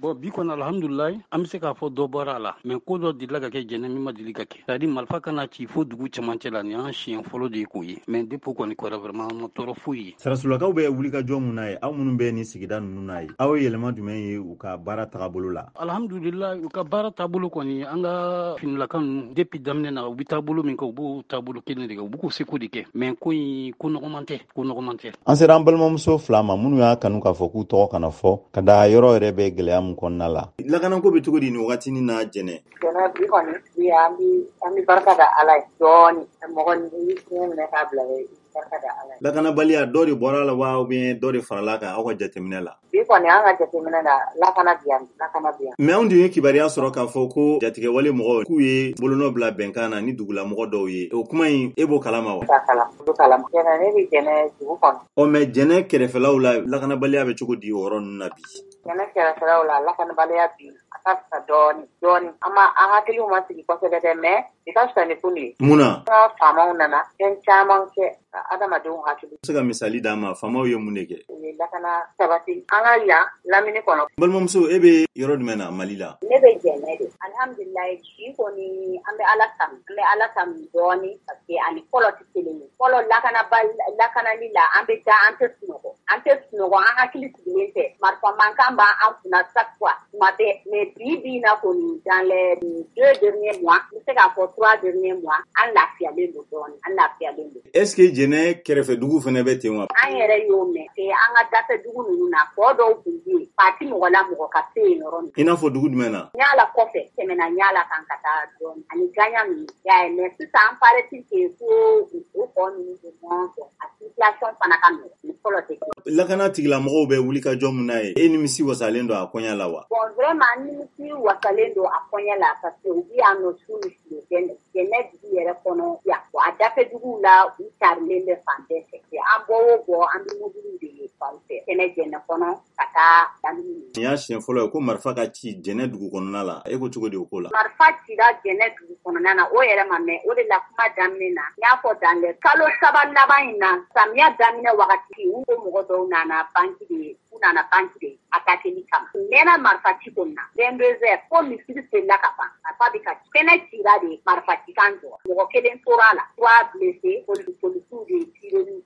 Bon bi kɔni alhamdulilayi an bɛ se k'a fɔ dɔ bɔra a la mais ko dɔ delila ka kɛ jɛnɛ min ma deli ka kɛ c'est à dire marifa kana ci fo dugu cɛmancɛ la nin y'an siɲɛ fɔlɔ de ye k'o ye mais depuis kɔni kɛra vraiment ma tɔɔrɔ foyi ye. Sarasulakaw bɛ wulikajɔ mun na ye aw minnu bɛ nin sigida ninnu na ye aw ye yɛlɛma jumɛn ye u ka baara tagabolo la? Alhamdulilayi u ka baara taabolo kɔni an ka finilaka ninnu depuis daminɛ na u bɛ taabolo min kɛ u b'o taabolo kelen de kɛ u b'u k'u seko de kɛ mais ko in ko nɔgɔman tɛ. An sera an balimamuso fila ma minnu y'a kanu k'a fɔ k'u tɔgɔ kana fɔ ka da yɔrɔ yɛrɛ bɛ gɛlɛya min kɔnɔna la. Lakanako bɛ cogo di nin wagati na Jɛnɛ? Jɛnɛ bi kɔni bi an bi barika da Ala ye dɔɔni mɔgɔ ni fiɲɛ minɛ k'a bila barika da Ala ye. Lakanabaliya dɔ de bɔra la wa ou bien dɔ de farala kan aw ka jateminɛ la? Bi kɔni an ka jateminɛ la lakana bi yan. Mais anw de ye kibaruya sɔrɔ k'a fɔ ko jatigɛwale mɔgɔw k'u ye bolonɔ bila bɛnkan na ni dugulamɔgɔ dɔw ye o kuma in e b'o kalama wa? Kalama. Jɛnɛ ne bɛ Jɛnɛ dugu kɔnɔ. Mais Jɛnɛ kɛrɛfɛlaw la lakanabaliya bɛ cogo di o yɔrɔ ninnu na bi? Jɛnɛ kɛrɛfɛlaw la lakanabaliya bi a ka fisa dɔɔni an hakiliw ma sigi kosɛbɛ dɛ mais i ka fisa ni kun ye. Munna? An ka faamaw nana fɛn caman kɛ ka adamadenw hakili. Se ka misali d'an ma faamaw ye mun de kɛ? U ye lakana sabati an ka yan lamini kɔnɔ. Balimamuso e bɛ yɔrɔ jumɛn na Mali la? Ne bɛ Jɛnɛ de. Alhamdulilayi bi kɔni an bɛ Ala tanu dɔɔni parce que ani fɔlɔ tɛ kelen ye. Fɔlɔ lakanali la an bɛ da an tɛ sunɔgɔ an hakili sigilen tɛ marifa mankan b'an kunna chaque fois tuma bɛɛ mais bi na kɔni dans les 2 derniers mois n bɛ se k'a fɔ 3 derniers mois an lafiyalen don dɔɔni. Est-ce que Jɛnɛ kɛrɛfɛ dugu fana bɛ ten wa? An yɛrɛ y'o mɛn an ka dafɛ dugu ninnu na kɔ dɔw tun bɛ yen parti mɔgɔ la mɔgɔ ka se yen yɔrɔ min. I n'a fɔ dugu jumɛn na? Ɲala kɔfɛ tɛmɛna Ɲala kan ka taa dɔɔni ani gaɲa ninnu y'a ye mais sisan an paraît-il que ko o kɔ ninnu bɛ ɲɔgɔn fɛ a situation fana ka nɔgɔn ni fɔlɔ tɛ kelen. Lakana tigilamɔgɔw bɛ wulikajɔ mun na ye e nimisi wasalen don a kɔɲɛ la wa? Bon vraiment nimisi wasalen don a kɔɲɛ la parce que u bɛ yan nɔ su ni tile Jɛnɛ dugu yɛrɛ kɔnɔ yan a dafɛ duguw la u carilen bɛ fan bɛɛ fɛ an bɔ o bɔ an bɛ mobiliw de ye fan fɛ kɛnɛ Jɛnɛ kɔnɔ ka taa lamini. Nin y'a siɲɛ fɔlɔ ye ko marifa ka ci Jɛnɛ dugu kɔnɔna la e ko cogo di o ko la? Marifa cira Jɛnɛ dugu kɔnɔna na o yɛrɛ ma mɛn o de la kuma daminɛ na n y'a fɔ dans les kalo 3 laban in na samiya daminɛ wagati u ko mɔgɔ dɔw nana banque de attaquer kama mɛnna marifa ci kɔni na 22 heures fo misiri selila ka ban marifa bɛ ka kɛnɛ cira de marifa ci kan jɔ mɔgɔ kelen tora la 3 blessés policiers de tiré